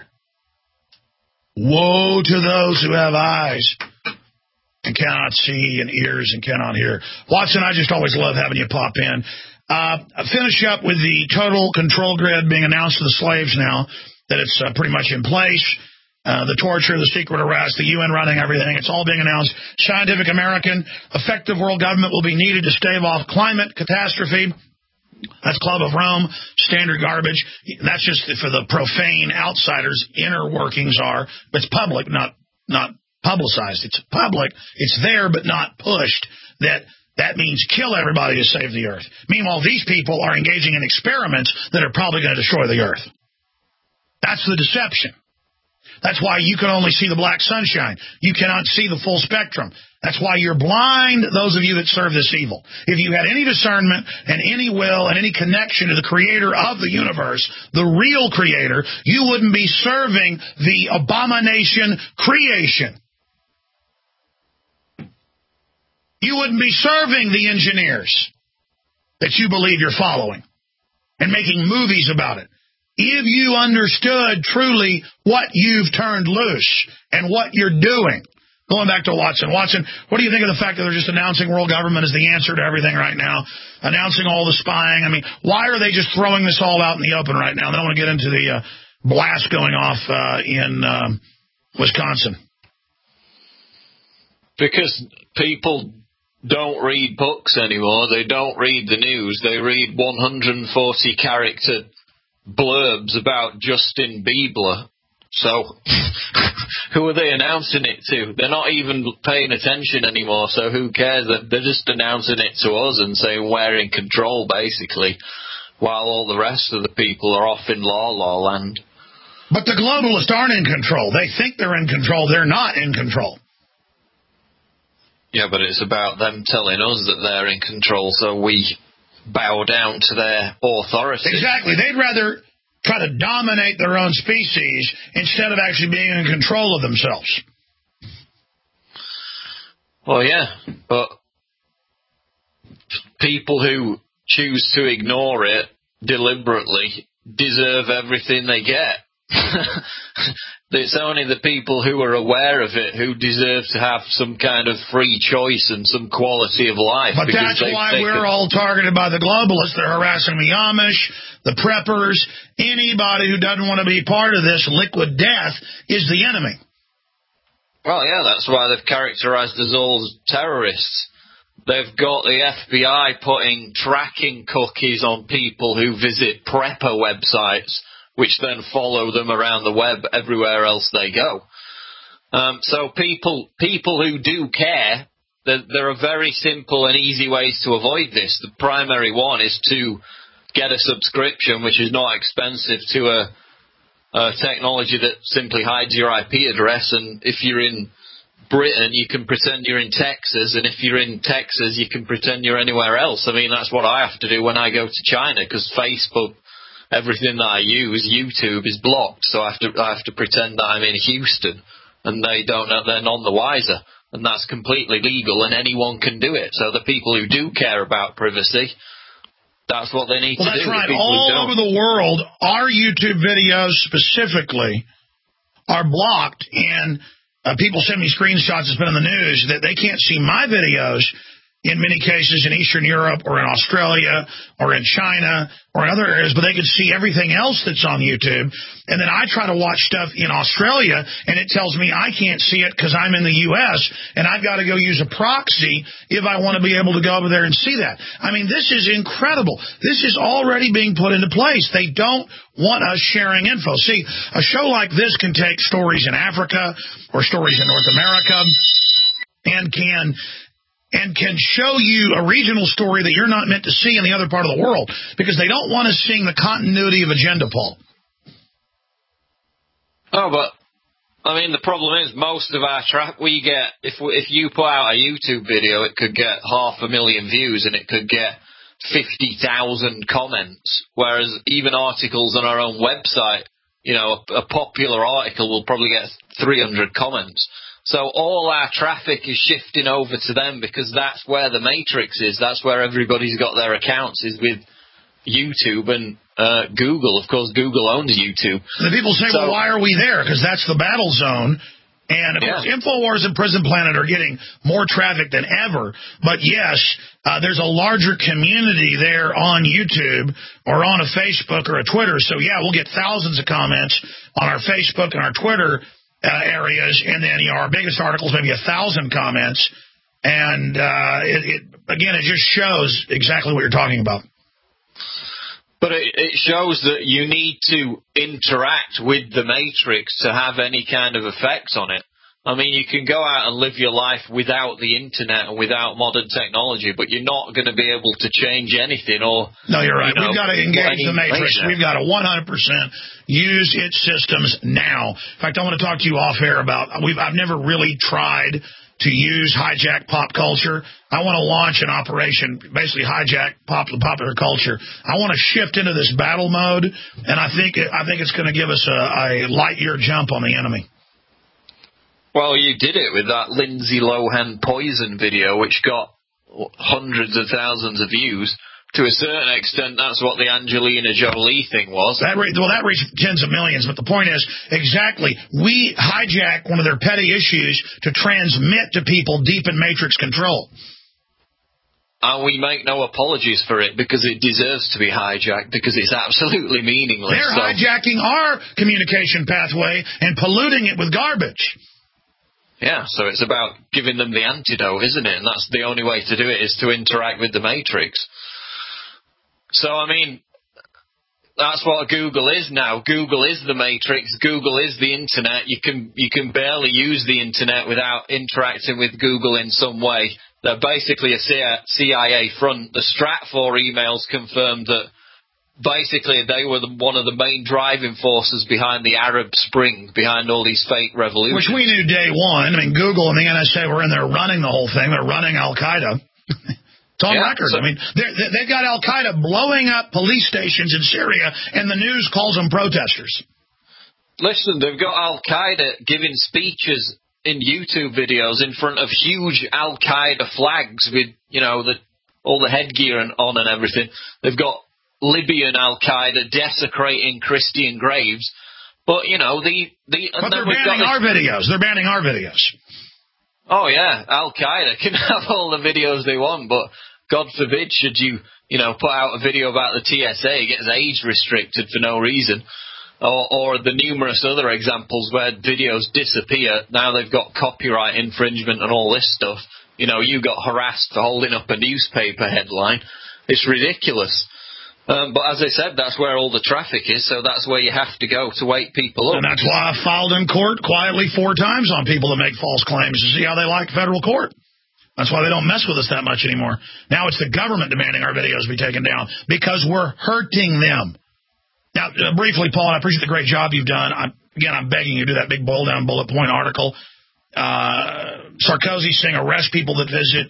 Woe to those who have eyes and cannot see, and ears and cannot hear. Watson, I just always love having you pop in. Finish up with the total control grid being announced to the slaves now, that it's pretty much in place. The torture, the secret arrest, the UN running everything, it's all being announced. Scientific American, effective world government will be needed to stave off climate catastrophe. That's Club of Rome, standard garbage. That's just for the profane outsiders. Inner workings are, it's public, not publicized. It's public. It's there, but not pushed. That means kill everybody to save the earth. Meanwhile, these people are engaging in experiments that are probably going to destroy the earth. That's the deception. That's why you can only see the black sunshine. You cannot see the full spectrum. That's why you're blind, those of you that serve this evil. If you had any discernment and any will and any connection to the creator of the universe, the real creator, you wouldn't be serving the abomination creation. You wouldn't be serving the engineers that you believe you're following and making movies about it. If you understood truly what you've turned loose and what you're doing. Going back to Watson. Watson, what do you think of the fact that they're just announcing world government as the answer to everything right now? Announcing all the spying. I mean, why are they just throwing this all out in the open right now? They don't want to get into the blast going off in Wisconsin. Because people don't read books anymore. They don't read the news. They read 140-character blurbs about Justin Bieber. So who are they announcing it to? They're not even paying attention anymore, so who cares? They're just announcing it to us and saying we're in control, basically, while all the rest of the people are off in la land. But the globalists aren't in control. They think they're in control. They're not in control. Yeah, but it's about them telling us that they're in control, so we bow down to their authority. Exactly. They'd rather try to dominate their own species instead of actually being in control of themselves. Well, yeah, but people who choose to ignore it deliberately deserve everything they get. It's only the people who are aware of it who deserve to have some kind of free choice and some quality of life. But that's why we're all targeted by the globalists. They're harassing the Amish, the preppers. Anybody who doesn't want to be part of this liquid death is the enemy. Well, yeah, that's why they've characterized us all as terrorists. They've got the FBI putting tracking cookies on people who visit prepper websites, which then follow them around the web everywhere else they go. So people who do care, there are very simple and easy ways to avoid this. The primary one is to get a subscription, which is not expensive, to a technology that simply hides your IP address. And if you're in Britain, you can pretend you're in Texas, and if you're in Texas, you can pretend you're anywhere else. I mean, that's what I have to do when I go to China, because Facebook, everything that I use, YouTube, is blocked, so I have to pretend that I'm in Houston, and they don't know, they're none the wiser, and that's completely legal, and anyone can do it. So the people who do care about privacy, that's what they need to do. That's right. All over the world, our YouTube videos specifically are blocked, and people send me screenshots that's been in the news that they can't see my videos in many cases in Eastern Europe or in Australia or in China or in other areas, but they can see everything else that's on YouTube. And then I try to watch stuff in Australia, and it tells me I can't see it because I'm in the U.S., and I've got to go use a proxy if I want to be able to go over there and see that. I mean, this is incredible. This is already being put into place. They don't want us sharing info. See, a show like this can take stories in Africa or stories in North America and can show you a regional story that you're not meant to see in the other part of the world because they don't want us seeing the continuity of agenda, Paul. Oh, but, I mean, the problem is most of our we get, if you put out a YouTube video, it could get 500,000 views and it could get 50,000 comments, whereas even articles on our own website, you know, a popular article will probably get 300 comments. So all our traffic is shifting over to them because that's where the matrix is. That's where everybody's got their accounts, is with YouTube and Google. Of course, Google owns YouTube. The people say, well, why are we there? Because that's the battle zone. And, of course, InfoWars and Prison Planet are getting more traffic than ever. But, yes, there's a larger community there on YouTube or on a Facebook or a Twitter. So, yeah, we'll get thousands of comments on our Facebook and our Twitter areas, and then our biggest articles, maybe 1,000 comments, and it just shows exactly what you're talking about. But it shows that you need to interact with the matrix to have any kind of effect on it. I mean, you can go out and live your life without the internet and without modern technology, but you're not going to be able to change anything. No, you're right. We've got to engage the matrix. We've got to 100% use its systems now. In fact, I want to talk to you off air about, I've never really tried to use hijack pop culture. I want to launch an operation, basically hijack popular culture. I want to shift into this battle mode, and I think it's going to give us a light year jump on the enemy. Well, you did it with that Lindsay Lohan poison video, which got hundreds of thousands of views. To a certain extent, that's what the Angelina Jolie thing was. That reached tens of millions, but the point is, exactly, we hijack one of their petty issues to transmit to people deep in matrix control. And we make no apologies for it because it deserves to be hijacked because it's absolutely meaningless. They're hijacking our communication pathway and polluting it with garbage. Yeah, so it's about giving them the antidote, isn't it? And that's the only way to do it, is to interact with the matrix. So, I mean, that's what Google is now. Google is the matrix. Google is the internet. You can barely use the internet without interacting with Google in some way. They're basically a CIA front. The Stratfor emails confirmed that basically they were one of the main driving forces behind the Arab Spring, behind all these fake revolutions. Which we knew day one. I mean, Google and the NSA were in there running the whole thing. They're running Al-Qaeda. It's on record. I mean, they've got Al-Qaeda blowing up police stations in Syria, and the news calls them protesters. Listen, they've got Al-Qaeda giving speeches in YouTube videos in front of huge Al-Qaeda flags with, you know, all the headgear on and everything. They've got Libyan Al-Qaeda desecrating Christian graves. But, you know, But they're banning our videos. They're banning our videos. Oh, yeah. Al-Qaeda can have all the videos they want, but God forbid should you put out a video about the TSA, it gets age restricted for no reason. Or the numerous other examples where videos disappear. Now they've got copyright infringement and all this stuff. You know, you got harassed for holding up a newspaper headline. It's ridiculous. But as I said, that's where all the traffic is, so that's where you have to go to wake people up. And that's why I filed in court quietly 4 times on people that make false claims to see how they like federal court. That's why they don't mess with us that much anymore. Now it's the government demanding our videos be taken down because we're hurting them. Now, briefly, Paul, I appreciate the great job you've done. I'm begging you to do that big boil-down bullet point article. Sarkozy saying arrest people that visit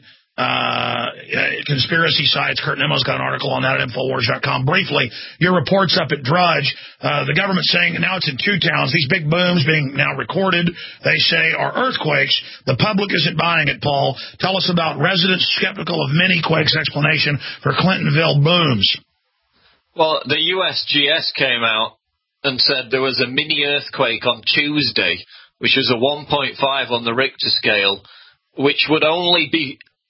conspiracy sites. Kurt Nemo's got an article on that at Infowars.com. Briefly, your report's up at Drudge. The government saying now it's in 2 towns. These big booms being now recorded, they say, are earthquakes. The public isn't buying it, Paul. Tell us about residents skeptical of mini-quakes explanation for Clintonville booms. Well, the USGS came out and said there was a mini-earthquake on Tuesday, which was a 1.5 on the Richter scale, which would only be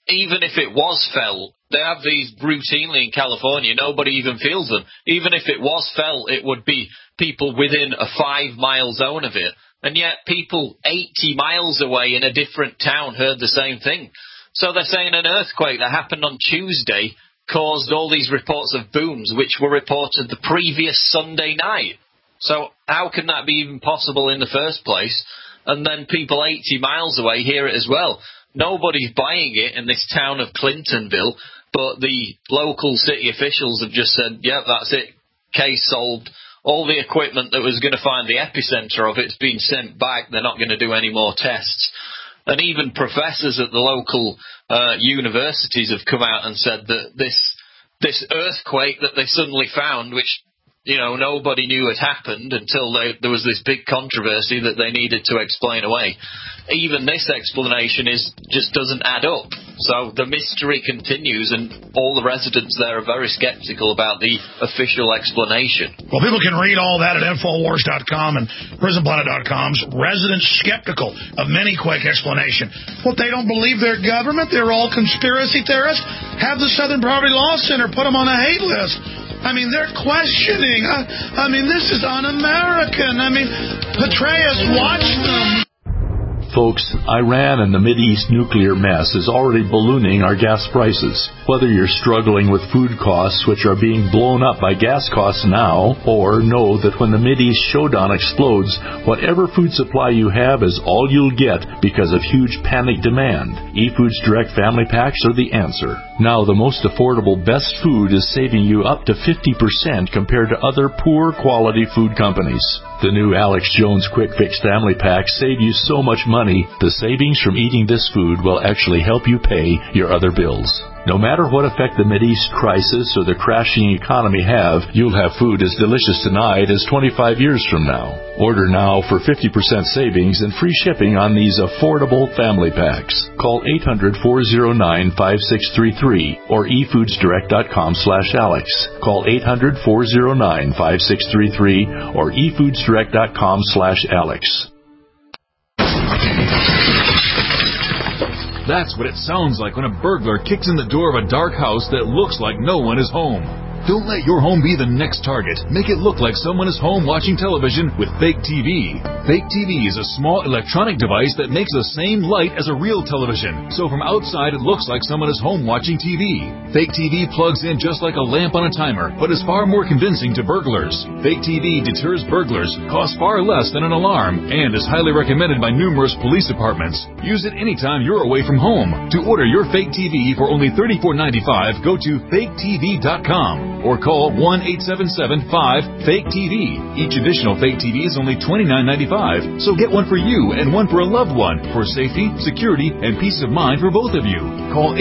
even if it was felt, they have these routinely in California. Nobody even feels them. Even if it was felt, it would be people within a 5-mile zone of it. And yet people 80 miles away in a different town heard the same thing. So they're saying an earthquake that happened on Tuesday caused all these reports of booms, which were reported the previous Sunday night. So how can that be even possible in the first place? And then people 80 miles away hear it as well. Nobody's buying it in this town of Clintonville, but the local city officials have just said, yep, that's it, case solved. All the equipment that was going to find the epicenter of it's been sent back. They're not going to do any more tests. And even professors at the local universities have come out and said that this earthquake that they suddenly found, which, you know, nobody knew had happened until there was this big controversy that they needed to explain away. Even this explanation just doesn't add up. So the mystery continues, and all the residents there are very skeptical about the official explanation. Well, people can read all that at Infowars.com and PrisonPlanet.com's residents skeptical of many quake explanation. Well, they don't believe their government. They're all conspiracy theorists. Have the Southern Poverty Law Center put them on a hate list. I mean, they're questioning. I mean, this is un-American. I mean, Petraeus, watch them. Folks, Iran and the Mideast nuclear mess is already ballooning our gas prices. Whether you're struggling with food costs, which are being blown up by gas costs now, or know that when the Mideast showdown explodes, whatever food supply you have is all you'll get because of huge panic demand, eFoods Direct Family Packs are the answer. Now, the most affordable best food is saving you up to 50% compared to other poor quality food companies. The new Alex Jones Quick Fix Family Packs save you so much money, the savings from eating this food will actually help you pay your other bills. No matter what effect the Mideast crisis or the crashing economy have, you'll have food as delicious tonight as 25 years from now. Order now for 50% savings and free shipping on these affordable family packs. Call 800-409-5633 or efoodsdirect.com/Alex. Call 800-409-5633 or efoodsdirect.com/Alex. That's what it sounds like when a burglar kicks in the door of a dark house that looks like no one is home. Don't let your home be the next target. Make it look like someone is home watching television with Fake TV. Fake TV is a small electronic device that makes the same light as a real television. So from outside, it looks like someone is home watching TV. Fake TV plugs in just like a lamp on a timer, but is far more convincing to burglars. Fake TV deters burglars, costs far less than an alarm, and is highly recommended by numerous police departments. Use it anytime you're away from home. To order your Fake TV for only $34.95, go to faketv.com. or call 1-877-5-FAKE-TV. Each additional Fake TV is only $29.95, so get one for you and one for a loved one for safety, security, and peace of mind for both of you. Call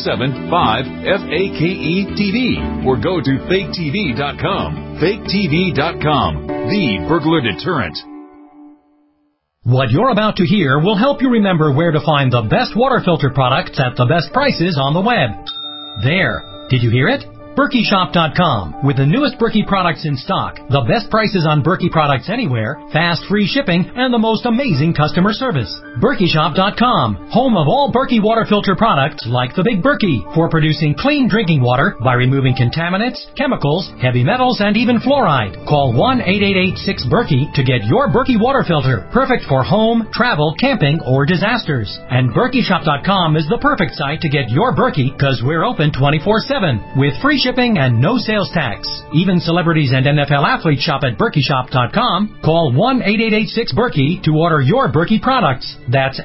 877-5-FAKE-TV or go to faketv.com. faketv.com, the burglar deterrent. What you're about to hear will help you remember where to find the best water filter products at the best prices on the web. There. Did you hear it? BerkeyShop.com. With the newest Berkey products in stock, the best prices on Berkey products anywhere, fast free shipping, and the most amazing customer service. BerkeyShop.com. Home of all Berkey water filter products like the Big Berkey for producing clean drinking water by removing contaminants, chemicals, heavy metals, and even fluoride. Call 1-888-6-BERKEY to get your Berkey water filter. Perfect for home, travel, camping, or disasters. And BerkeyShop.com is the perfect site to get your Berkey because we're open 24/7 with free shipping and no sales tax. Even celebrities and NFL athletes shop at BerkeyShop.com. Call 1-888-6-BERKEY to order your Berkey products. That's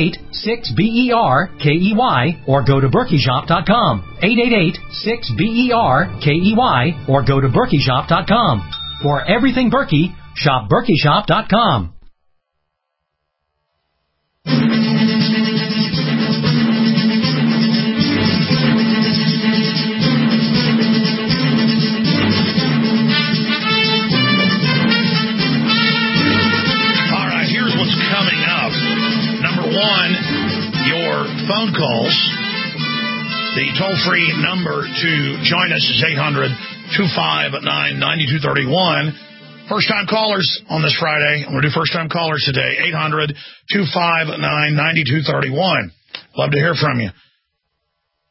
888-6-BERKEY or go to BerkeyShop.com. 888-6-BERKEY or go to BerkeyShop.com. For everything Berkey, shop BerkeyShop.com. Phone calls. The toll-free number to join us is 800-259-9231. First-time callers on this Friday. I'm going to do first-time callers today. 800-259-9231. Love to hear from you.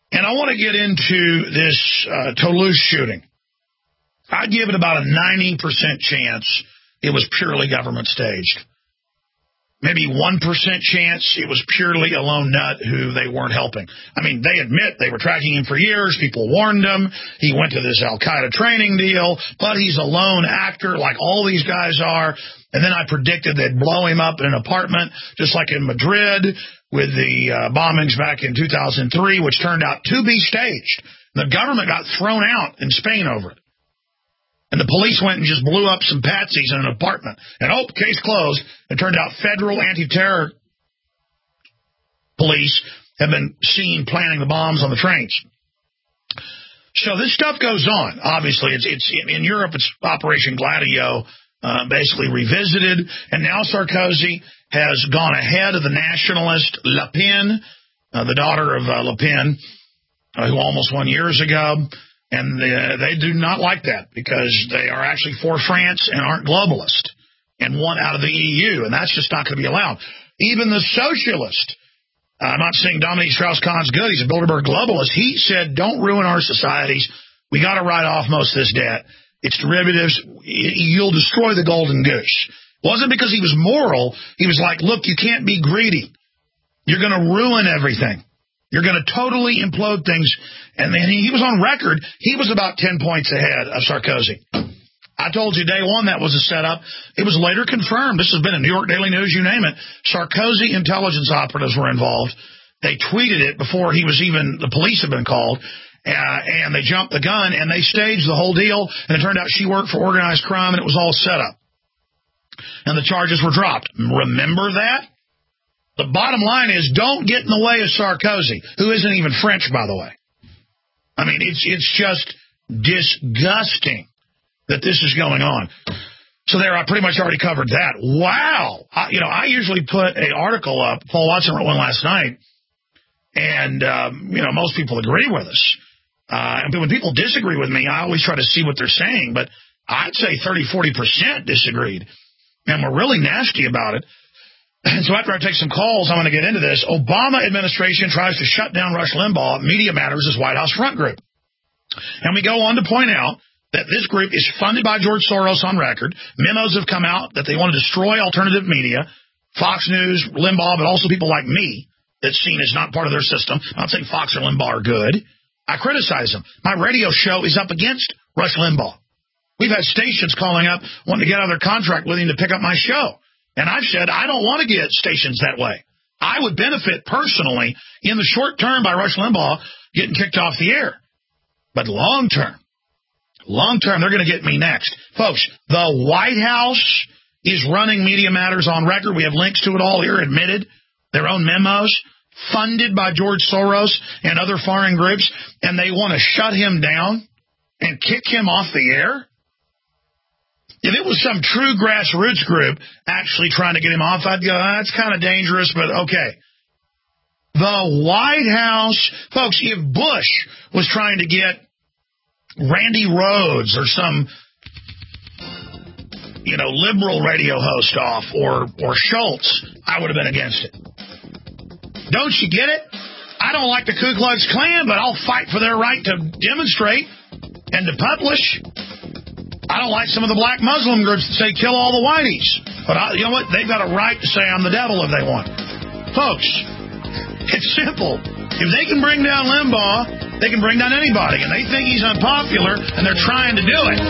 And I want to get into this Toulouse shooting. I'd give it about a 90% chance it was purely government staged. Maybe 1% chance it was purely a lone nut who they weren't helping. I mean, they admit they were tracking him for years. People warned him. He went to this Al-Qaeda training deal, but he's a lone actor like all these guys are. And then I predicted they'd blow him up in an apartment, just like in Madrid with the bombings back in 2003, which turned out to be staged. The government got thrown out in Spain over it. And the police went and just blew up some patsies in an apartment. And, case closed. It turned out federal anti-terror police have been seen planting the bombs on the trains. So this stuff goes on. Obviously, it's in Europe, it's Operation Gladio, basically revisited. And now Sarkozy has gone ahead of the nationalist Le Pen, the daughter of Le Pen, who almost won years ago. And they do not like that because they are actually for France and aren't globalist and want out of the EU. And that's just not going to be allowed. Even the socialist, I'm not saying Dominique Strauss-Kahn's good. He's a Bilderberg globalist. He said, don't ruin our societies. We got to write off most of this debt. It's derivatives. You'll destroy the golden goose. It wasn't because he was moral. He was like, look, you can't be greedy. You're going to ruin everything. You're going to totally implode things. And then he was on record. He was about 10 points ahead of Sarkozy. I told you day one that was a setup. It was later confirmed. This has been in New York Daily News, you name it. Sarkozy intelligence operatives were involved. They tweeted it before he was even, the police had been called. And they jumped the gun and they staged the whole deal. And it turned out she worked for organized crime and it was all set up. And the charges were dropped. Remember that? The bottom line is don't get in the way of Sarkozy, who isn't even French, by the way. I mean, it's just disgusting that this is going on. So there, I pretty much already covered that. Wow. I usually put an article up. Paul Watson wrote one last night, and, most people agree with us. But when people disagree with me, I always try to see what they're saying. But I'd say 30-40% disagreed, and we're really nasty about it. And so after I take some calls, I'm going to get into this. Obama administration tries to shut down Rush Limbaugh. Media Matters' White House front group. And we go on to point out that this group is funded by George Soros on record. Memos have come out that they want to destroy alternative media, Fox News, Limbaugh, but also people like me that's seen as not part of their system. I'm not saying Fox or Limbaugh are good. I criticize them. My radio show is up against Rush Limbaugh. We've had stations calling up wanting to get out of their contract with him to pick up my show. And I've said I don't want to get stations that way. I would benefit personally in the short term by Rush Limbaugh getting kicked off the air. But long term, they're going to get me next. Folks, the White House is running Media Matters on record. We have links to it all here, admitted. Their own memos, funded by George Soros and other foreign groups. And they want to shut him down and kick him off the air. If it was some true grassroots group actually trying to get him off, I'd go, that's kind of dangerous, but okay. The White House, folks, if Bush was trying to get Randy Rhoads or some, liberal radio host off or Schultz, I would have been against it. Don't you get it? I don't like the Ku Klux Klan, but I'll fight for their right to demonstrate and to publish. I don't like some of the black Muslim groups that say kill all the whiteys. But you know what? They've got a right to say I'm the devil if they want. Folks, it's simple. If they can bring down Limbaugh, they can bring down anybody. And they think he's unpopular, and they're trying to do it.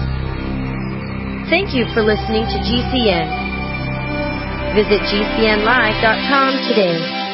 Thank you for listening to GCN. Visit GCNlive.com today.